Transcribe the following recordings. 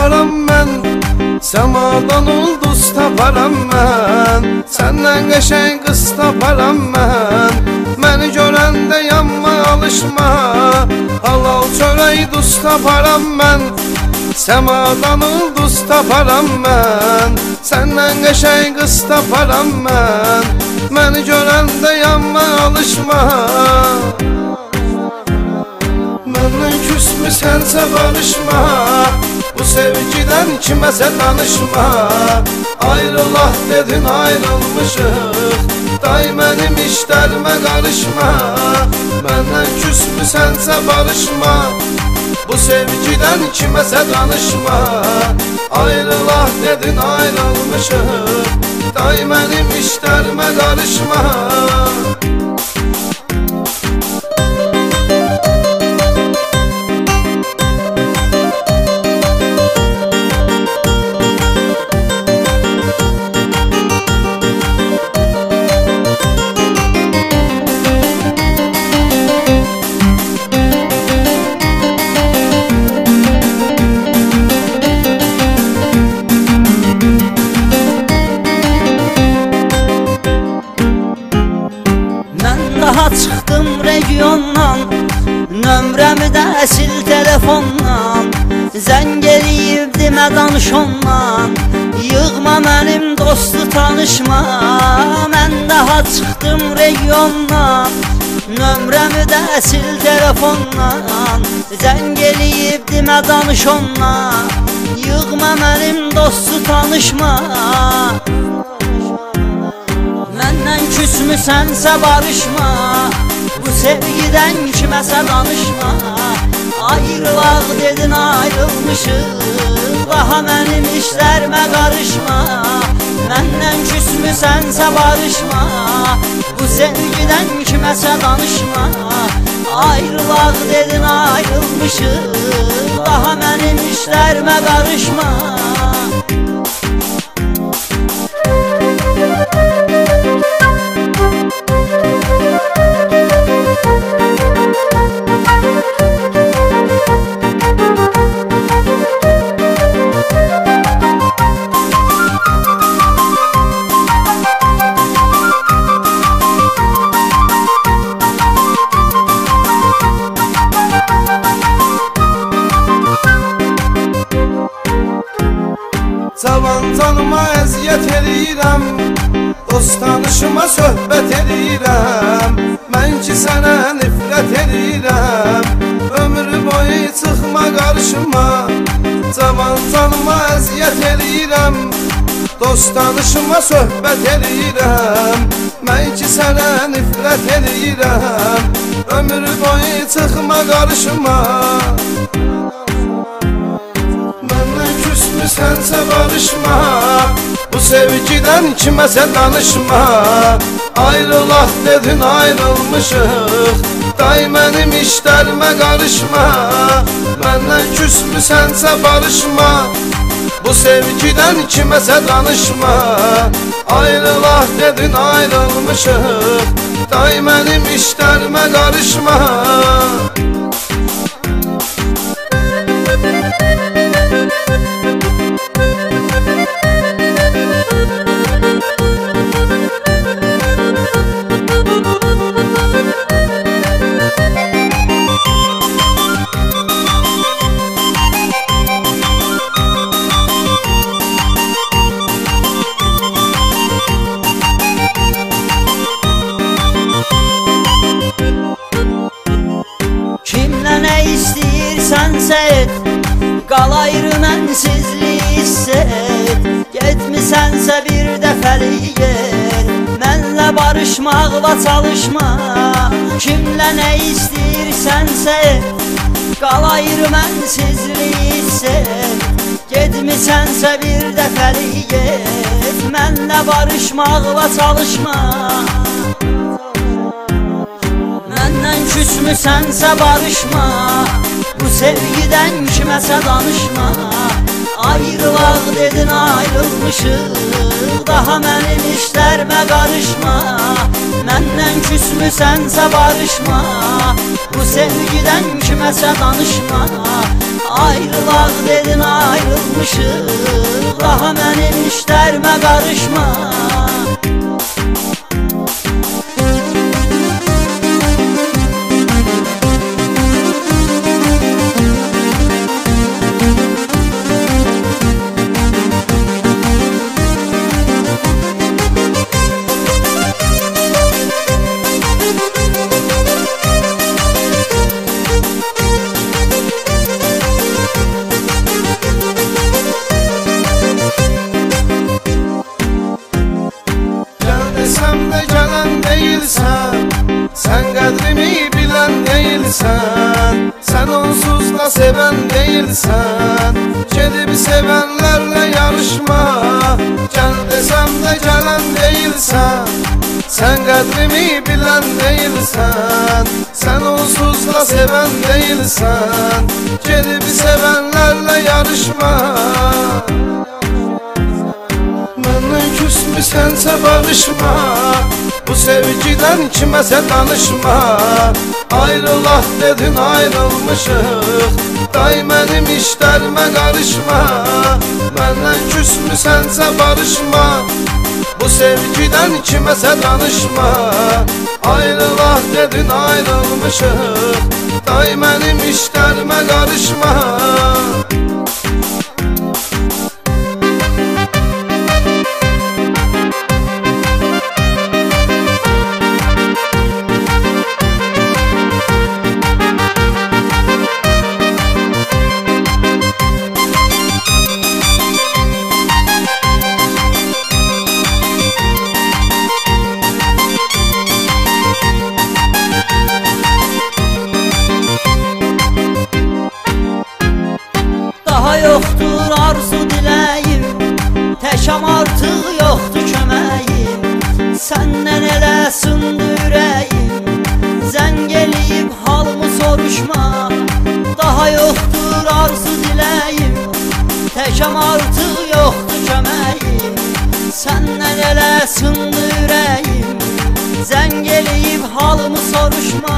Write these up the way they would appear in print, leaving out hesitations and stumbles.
taparam mən, səmadan ulduz taparam mən. Səndən qəşəng qız taparam mən. Məni görəndə yanma alışma, halal çörək duz taparam mən. Səmadan ulduz taparam mən. Səndən qəşəng qız taparam mən. Məni görəndə yanma alışma. Məndən küsmüsənsə barışma, bu sevgidən kiməsə danışma. Ayrılaq dedin ayrılmışıq, day mənim işlərimə qarışma. Məndən küsmüsənsə barışma, bu sevgidən kiməsə danışma. Ayrılaq dedin ayrılmışıq, day mənim işlərimə qarışma. Daha çıxdım regiondan, nömrəmi də sil telefondan. Zəng eləyib demə danış ondan, yığma mənim dostu tanışma. Mən daha çıxdım regiondan, nömrəmi də sil telefondan. Zəng eləyib demə danış ondan, yığma mənim dostu tanışma. Məndən küsmüsənsə barışma, bu sevgidən kiməsə danışma. Ayrılaq dedin ayrılmışıq, daha mənim işlərimə qarışma. Məndən küsmüsənsə barışma, bu sevgidən kiməsə danışma. Ayrılaq dedin ayrılmışıq, daha mənim işlərimə qarışma. Cavan canıma əziyyət edirəm, dost tanışıma söhbət edirəm. Mən ki sənə nifrət edirəm, ömür boyu çıxma qarşıma. Cavan canıma əziyyət edirəm, dost tanışıma söhbət edirəm. Mən ki sənə nifrət edirəm, ömür boyu çıxma qarşıma. Sənsə barışma, bu sevgidən kiməsə danışma. Ayrılaq dedin ayrılmışıq, day mənim işlərimə qarışma. Məndən küsmüsənsə barışma, bu sevgidən kiməsə danışma. Ayrılaq dedin ayrılmışıq, day mənim işlərimə qarışma. Nə istəyirsənsə et, qal ayrı mənsizlik hiss et. Getmisənsə bir dəfəlik get, mənlə barışmaqla çalışma. Kimlə nə istəyirsənsə et, qal ayrı mənsizlik hiss et. Getmisənsə bir dəfəlik get, mənlə barışmaqla çalışma. Məndən küsmüsənsə barışma, bu sevgidən kiməsə danışma. Ayrılaq dedin ayrılmışıq, daha mənim işlərimə qarışma. Məndən küsmüsənsə barışma, bu sevgidən kiməsə danışma. Ayrılaq dedin ayrılmışıq, daha mənim işlərimə qarışma. Desem de gelen değilsen, sen kadrimi bilen değilsen, sen onsuz da seven değilsen, gelip sevenlerle yarışma. Gel desem de gelen değilsen, sen kadrimi bilen değilsen, sen onsuz da seven değilsen, gelip sevenlerle yarışma. Benden küsmüsənsə barışma, bu sevgiden kiməsə danışma. Ayrılaq dedin ayrılmışıq, day mənim işlərimə qarışma. Benden küsmüsənsə barışma, bu sevgiden kiməsə danışma. Ayrılaq dedin ayrılmışıq, day mənim işlərimə qarışma. Daha yoxdur arzu diləyim, təkəm artıq yoxdur köməyim. Səndən elə sındı ürəyim, zəng eləyib halımı soruşma. Daha yoxdur arzu diləyim, təkəm artıq yoxdur köməyim. Səndən elə sındı ürəyim, zəng eləyib halımı soruşma.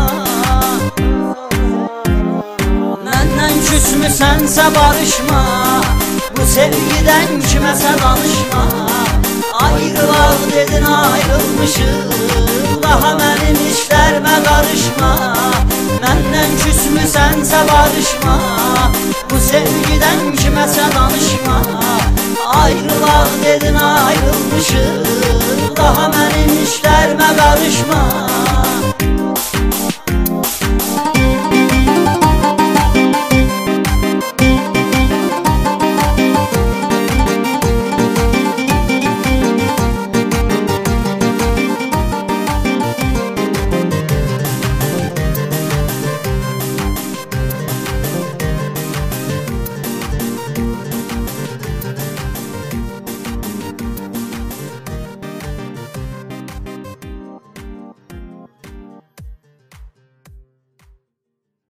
Məndən küsmüsənsə barışma, bu sevgidən kiməsə danışma. Ayrılaq dedin ayrılmışıq, daha mənim işlərimə qarışma. Məndən küsmüsənsə barışma, bu sevgidən kiməsə danışma. Ayrılaq dedin ayrılmışıq, daha mənim işlərimə qarışma.